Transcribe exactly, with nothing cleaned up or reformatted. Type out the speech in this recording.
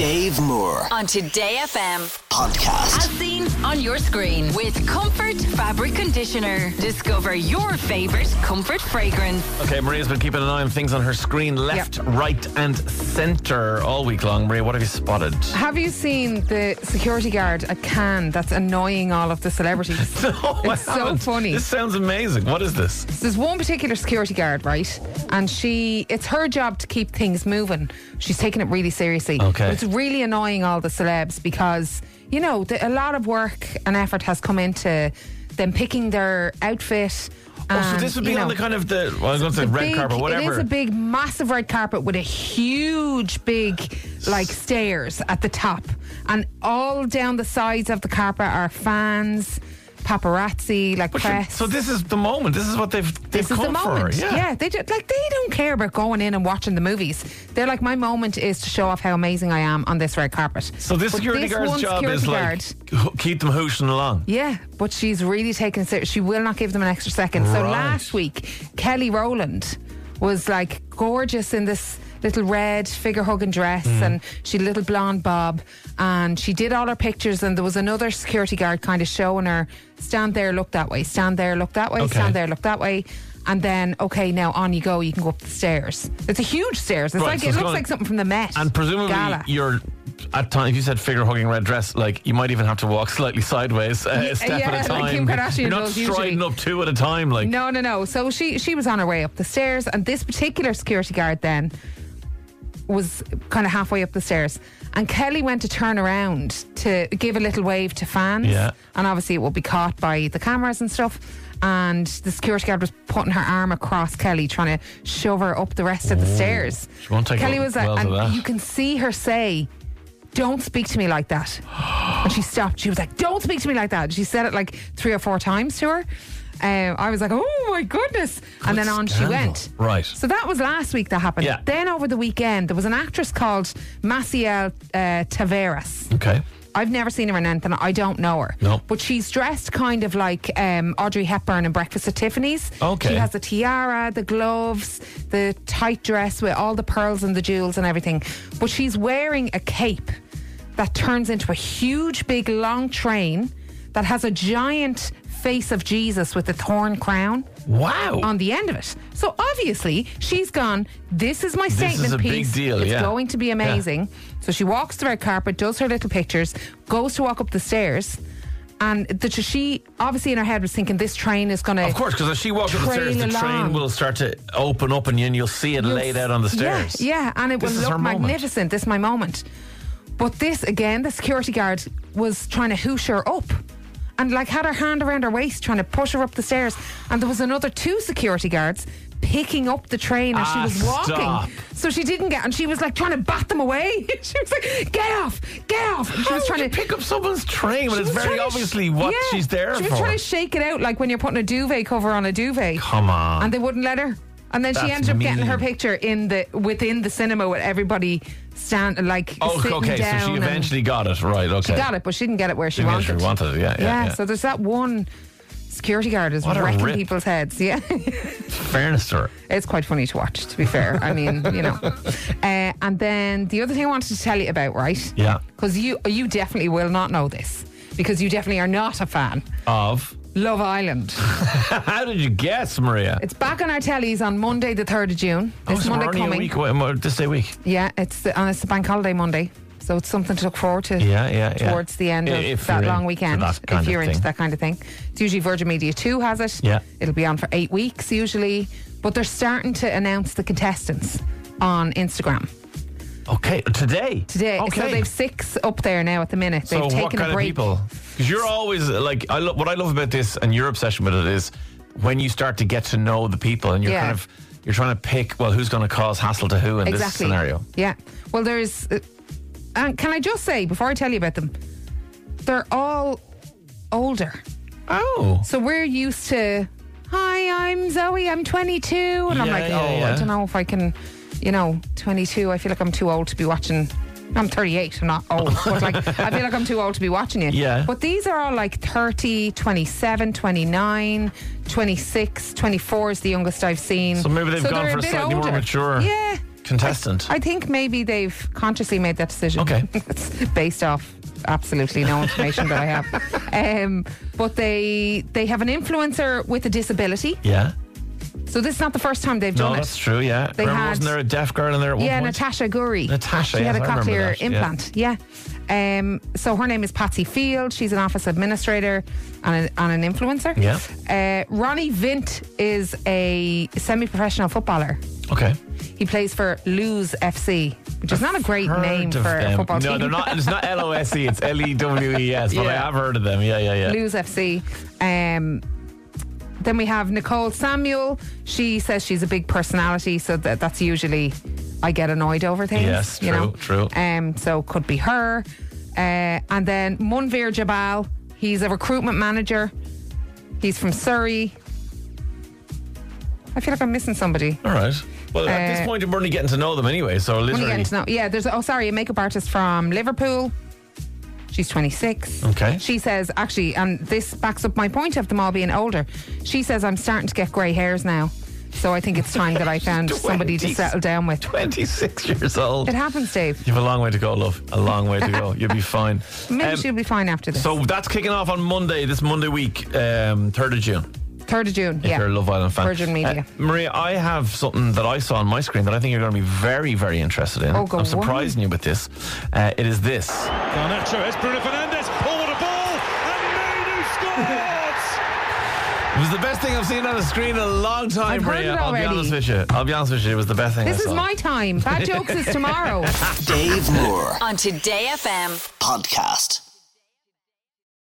Dave Moore on Today F M podcast. As seen on your screen with Comfort Fabric Conditioner. Discover your favourite comfort fragrance. Okay, Maria's been keeping an eye on things on her screen, left, yep. right and centre all week long. Maria, what have you spotted? Have you seen the security guard at Cannes that's annoying all of the celebrities? No, it's I so haven't. funny. This sounds amazing. What is this? So there's one particular security guard, right? And she, it's her job to keep things moving. She's taking it really seriously. Okay. But it's really annoying all the celebs because, you know, the, a lot of work and effort has come into them picking their outfit. Oh, and, so this would be you know, on the kind of the, well, I was going to say red big, carpet, whatever. It is a big, massive red carpet with a huge, big, like, stairs at the top. And all down the sides of the carpet are fans, paparazzi, like But press. So this is the moment. This is what they've, they've This is come the moment. for. Yeah. yeah, they just, like they don't care about going in and watching the movies. They're like, my moment is to show off how amazing I am on this red carpet. So this But security this guard's one job security is like guard, ho- keep them hooshing along. yeah, but she's really taking it serious. She will not give them an extra second. So Right. last week, Kelly Rowland was like gorgeous in this little red figure hugging dress, Mm. and she had a little blonde bob, and she did all her pictures, and there was another security guard kind of showing her, stand there, look that way, stand there, look that way, Okay. stand there, look that way. And then, okay, now on you go. You can go up the stairs. It's a huge stairs. It's Right, like so it it's looks going- like something from the Met And presumably Gala. you're, at times, if you said figure hugging red dress, like you might even have to walk slightly sideways, uh, a step yeah, at a like time. Kim Kardashian You're not does striding usually. up two at a time. Like No, no, no. So she she was on her way up the stairs, and this particular security guard then was kind of halfway up the stairs, and Kelly went to turn around to give a little wave to fans, Yeah. and obviously it will be caught by the cameras and stuff. And the security guard was putting her arm across Kelly, trying to shove her up the rest of the stairs. She won't take Kelly well was, to and that. you can see her say, "Don't speak to me like that." And she stopped. She was like, "Don't speak to me like that." And she said it like three or four times to her. Um, I was like, "Oh my goodness!" and then on scandal. she went. Right. So that was last week that happened. Yeah. Then over the weekend, there was an actress called Maciel uh, Taveras. Okay. I've never seen her in anything. I don't know her. No. But she's dressed kind of like um, Audrey Hepburn in Breakfast at Tiffany's. Okay. She has the tiara, the gloves, the tight dress with all the pearls and the jewels and everything. But she's wearing a cape that turns into a huge, big, long train that has a giant face of Jesus with a thorn crown Wow. on the end of it. So obviously she's gone, this is my This statement is a big piece. deal, It's yeah. going to be amazing. So she walks the red carpet, does her little pictures, goes to walk up the stairs, and the, she obviously in her head was thinking this train is going to Of course, because as she walks up the stairs, the trail train along. will start to open up and then you'll see it laid out on the stairs. Yeah, yeah, and it This will is her look moment. magnificent. This is my moment. But this, again, the security guard was trying to hoosh her up and like had her hand around her waist trying to push her up the stairs, and there was another two security guards picking up the train as Ah, she was walking. stop. So she didn't get, and she was like trying to bat them away. She was like, get off, get off. And she How was would trying you to pick up someone's train when she it's was very trying to sh- obviously what yeah, she's there she for? was trying to shake it out like when you're putting a duvet cover on a duvet. Come on. And they wouldn't let her. And then she That's ended up getting mean. her picture in the within the cinema with everybody stand like Oh, sitting okay, down. so she and eventually got it, right, okay. she got it, but she didn't get it where she She wanted. eventually wanted it, yeah, yeah, yeah. So there's that one security guard is What a wrecking rip. people's heads. Yeah, Fairness to her. it's quite funny to watch. To be fair, I mean, you know. Uh, and then the other thing I wanted to tell you about, right? Yeah. Because you you definitely will not know this because you definitely are not a fan. Of? Love Island. How did you guess, Maria? It's back on our tellies on Monday, the third of June. Oh, This so Monday we're only coming. a week away, more- this day week. Yeah, it's the, and it's the bank holiday Monday, so it's something to look forward to. Yeah, yeah, yeah. Towards the end of If that you're long into weekend, that kind if of you're into thing. that kind of thing. It's usually Virgin Media Two has it. Yeah. It'll be on for eight weeks usually, but they're starting to announce the contestants on Instagram Okay, today? today. Okay. So they've six up there now at the minute. So They've taken what kind a break. of people? Because you're always like, I lo- what I love about this and your obsession with it is when you start to get to know the people and you're Yeah. kind of you're trying to pick, well, who's going to cause hassle to who in this Exactly. scenario. Yeah. Well, there's. Uh, and can I just say before I tell you about them, they're all older. Oh. So we're used to, hi, I'm Zoe, I'm twenty-two. And I'm Yeah, like, yeah, oh, yeah. I don't know if I can, you know, twenty-two. I feel like I'm too old to be watching. I'm thirty-eight, I'm not old. But like, I feel like I'm too old to be watching you. Yeah. But these are all like thirty, twenty-seven, twenty-nine, twenty-six, twenty-four is the youngest I've seen. So maybe they've gone they're for a bit slightly more older. mature Yeah. contestant. I think maybe they've consciously made that decision. Okay. It's based off absolutely no information that I have. Um, but they they have an influencer with a disability. Yeah. So this is not the first time they've No, done that's it. true, yeah. They Remember, had- wasn't there a deaf girl in there at one Yeah, point? Natasha Gurry. Natasha, She yes, had a I remember cochlear that, yeah. implant. Yeah. Um, so her name is Patsy Field. She's an office administrator and, a, and an influencer. Yeah. Uh, Ronnie Vint is a semi-professional footballer. Okay. He plays for Lewes F C, which is not a great Heard name of for a them. football no, team. they're not. It's not L O S E. It's L E W E S. But I Yeah. have heard of them. Yeah, yeah, yeah. Lewes F C. Um, then we have Nicole Samuel. She says she's a big personality, so that, that's usually I get annoyed over things. Yes, you know? true, true. Um, so could be her. Uh, and then Munvir Jabal. He's a recruitment manager. He's from Surrey. I feel like I'm missing somebody. All right. Well, at Uh, this point, we're only getting to know them anyway. So Only literally. getting to know. Yeah, there's oh sorry, a makeup artist from Liverpool. She's twenty-six. Okay. She says, actually, and this backs up my point of them all being older. She says, I'm starting to get grey hairs now. So I think it's time that I found somebody to twenty settle down with. twenty-six years old. It happens, Dave. You have a long way to go, love. A long way to go. You'll be fine. Maybe Um, she'll be fine after this. So that's kicking off on Monday, this Monday week, um, third of June. third of June, If yeah. you're a Love Island fan. Virgin Media. Uh, Maria, I have something that I saw on my screen that I think you're going to be very, very interested in. Oh, go I'm surprising you with this. Uh, it is this. Garnacho, it's Bruno Fernandes. Oh, what a ball! And Mainu scores! It was the best thing I've seen on the screen in a long time, I've heard Maria. it I'll be already. honest with you. I'll be honest with you. It was the best thing This I is saw. my time. Bad jokes is tomorrow. Dave Moore On Today F M. podcast.